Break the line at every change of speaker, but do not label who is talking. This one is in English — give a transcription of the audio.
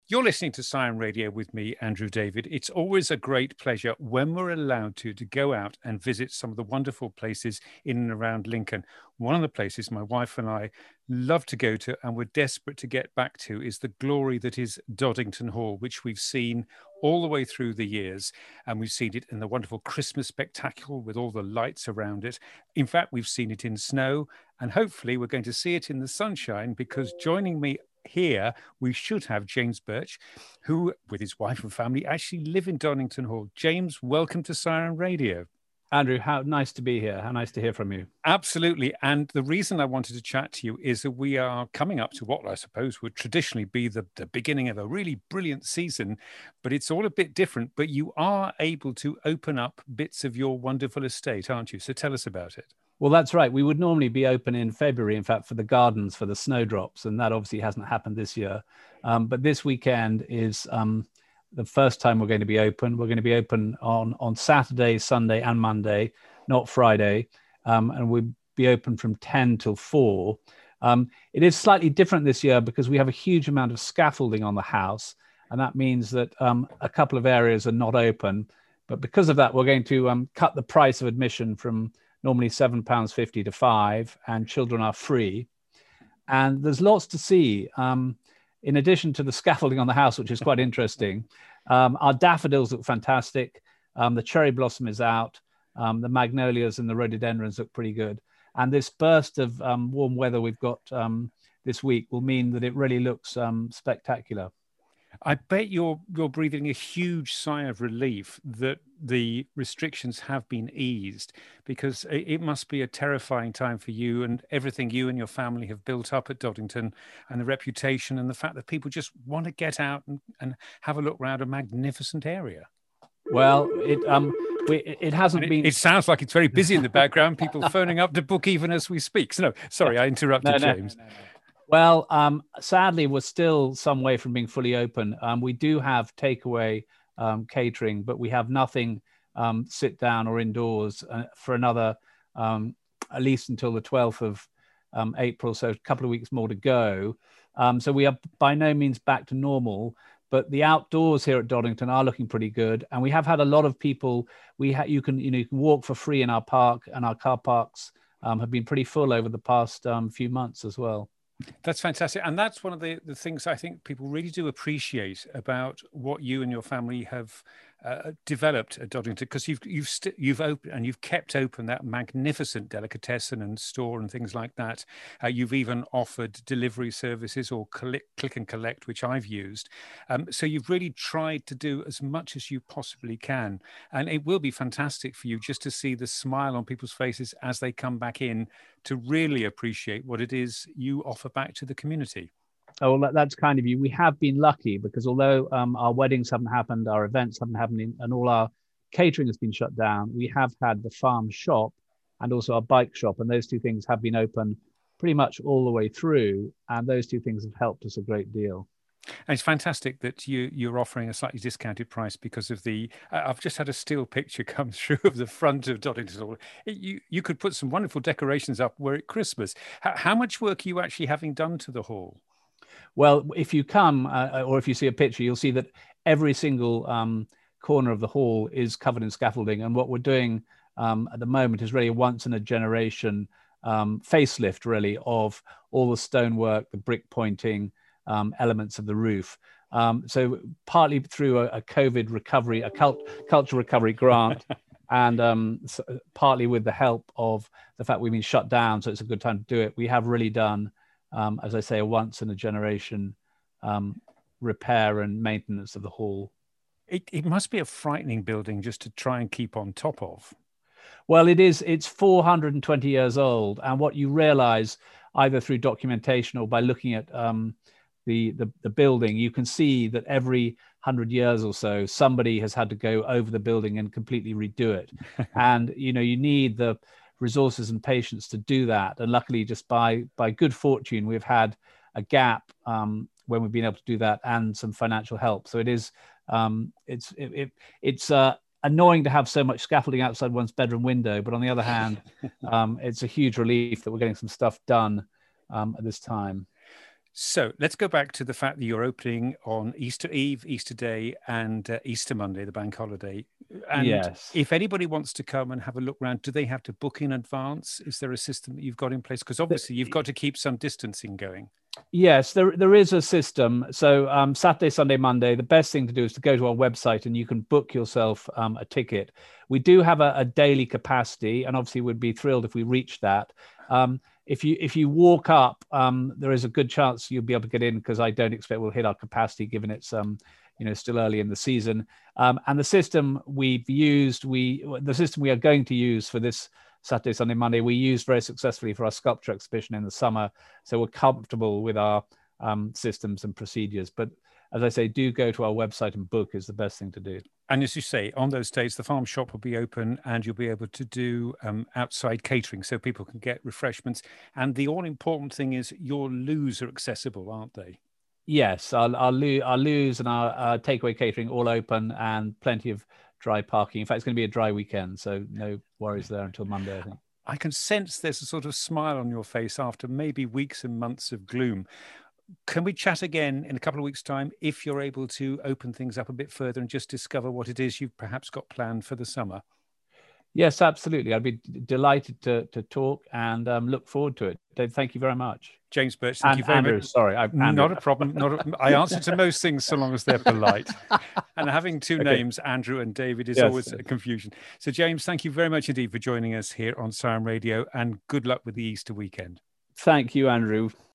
You're listening to Siren Radio with me, Andrew David. It's always a great pleasure when we're allowed to go out and visit some of the wonderful places in and around Lincoln. One of the places my wife and I love to go to and we're desperate to get back to is the glory that is Doddington Hall, which we've seen all the way through the years. And we've seen it in the wonderful Christmas spectacle with all the lights around it. In fact, we've seen it in snow, and hopefully we're going to see it in the sunshine, because joining me here, we should have James Birch, who, with his wife and family, actually live in Doddington Hall. James, welcome to Siren Radio.
Andrew, how nice to be here. How nice to hear from you.
Absolutely. And the reason I wanted to chat to you is that we are coming up to what I suppose would traditionally be the beginning of a really brilliant season, but it's all a bit different. But you are able to open up bits of your wonderful estate, aren't you? So tell us about it.
Well, that's right. We would normally be open in February, in fact, for the gardens, for the snowdrops, and that obviously hasn't happened this year. But this weekend is the first time we're going to be open. We're going to be open on Saturday, Sunday, and Monday, not Friday, and we'll be open from 10 till 4. It is slightly different this year because we have a huge amount of scaffolding on the house, and that means that a couple of areas are not open. But because of that, we're going to cut the price of admission from normally £7.50 to £5, and children are free. And there's lots to see. In addition to the scaffolding on the house, which is quite interesting, our daffodils look fantastic. The cherry blossom is out. The magnolias and the rhododendrons look pretty good. And this burst of warm weather we've got this week will mean that it really looks spectacular.
I bet you're breathing a huge sigh of relief that the restrictions have been eased, because it must be a terrifying time for you and everything you and your family have built up at Doddington, and the reputation and the fact that people just want to get out and have a look around a magnificent area.
Well, it hasn't been.
It sounds like it's very busy in the background. People phoning up to book even as we speak. So, no, sorry, I interrupted, James.
No. Well, sadly, we're still some way from being fully open. We do have takeaway catering, but we have nothing sit down or indoors for another, at least until the 12th of April. So a couple of weeks more to go. So we are by no means back to normal, but the outdoors here at Doddington are looking pretty good. And we have had a lot of people. You can walk for free in our park, and our car parks have been pretty full over the past few months as well.
That's fantastic. And that's one of the things I think people really do appreciate about what you and your family have developed at Doddington, because you've opened and you've kept open that magnificent delicatessen and store and things like that. You've even offered delivery services or click and collect, which I've used. So you've really tried to do as much as you possibly can. And it will be fantastic for you just to see the smile on people's faces as they come back in to really appreciate what it is you offer back to the community.
Oh, well, that's kind of you. We have been lucky because although our weddings haven't happened, our events haven't happened, and all our catering has been shut down, we have had the farm shop and also our bike shop. And those two things have been open pretty much all the way through. And those two things have helped us a great deal.
And it's fantastic that you're offering a slightly discounted price because of the. I've just had a still picture come through of the front of Doddington Hall. You could put some wonderful decorations up where at Christmas. How much work are you actually having done to the hall?
Well, if you come or if you see a picture, you'll see that every single corner of the hall is covered in scaffolding. And what we're doing at the moment is really a once in a generation facelift, really, of all the stonework, the brick pointing, elements of the roof. So partly through a COVID recovery, a cultural recovery grant, and partly with the help of the fact we've been shut down, so it's a good time to do it. We have really done, as I say, a once in a generation repair and maintenance of the hall.
It must be a frightening building just to try and keep on top of.
Well, it is. It's 420 years old, and what you realize either through documentation or by looking at the building, you can see that every 100 years or so, somebody has had to go over the building and completely redo it. And, you need the resources and patience to do that. And luckily, just by good fortune, we've had a gap when we've been able to do that and some financial help. So it is, it's annoying to have so much scaffolding outside one's bedroom window. But on the other hand, it's a huge relief that we're getting some stuff done at this time.
So let's go back to the fact that you're opening on Easter Eve, Easter Day, and Easter Monday, the bank holiday. And
Yes.
if anybody wants to come and have a look around, do they have to book in advance? Is there a system that you've got in place? Because obviously you've got to keep some distancing going.
Yes, there is a system. So Saturday, Sunday, Monday, the best thing to do is to go to our website and you can book yourself a ticket. We do have a daily capacity, and obviously we'd be thrilled if we reach that. If you walk up, there is a good chance you'll be able to get in, because I don't expect we'll hit our capacity given it's still early in the season. And the system we've used, the system we are going to use for this Saturday, Sunday, Monday, we used very successfully for our sculpture exhibition in the summer. So we're comfortable with our systems and procedures. But as I say, do go to our website and book is the best thing to do.
And as you say, on those days, the farm shop will be open and you'll be able to do outside catering so people can get refreshments. And the all-important thing is your loos are accessible, aren't they?
Yes, our loos and our takeaway catering all open, and plenty of dry parking. In fact, it's going to be a dry weekend, so no worries there until Monday, I think.
I can sense there's a sort of smile on your face after maybe weeks and months of gloom. Can we chat again in a couple of weeks' time if you're able to open things up a bit further and just discover what it is you've perhaps got planned for the summer?
Yes, absolutely. I'd be delighted to talk and look forward to it. Dave, thank you very much.
James Birch, thank you very
Andrew,
much.
Sorry, Andrew.
Not a problem. I answer to most things so long as they're polite. And having two names, Andrew and David, is always a confusion. So, James, thank you very much indeed for joining us here on Siren Radio, and good luck with the Easter weekend.
Thank you, Andrew.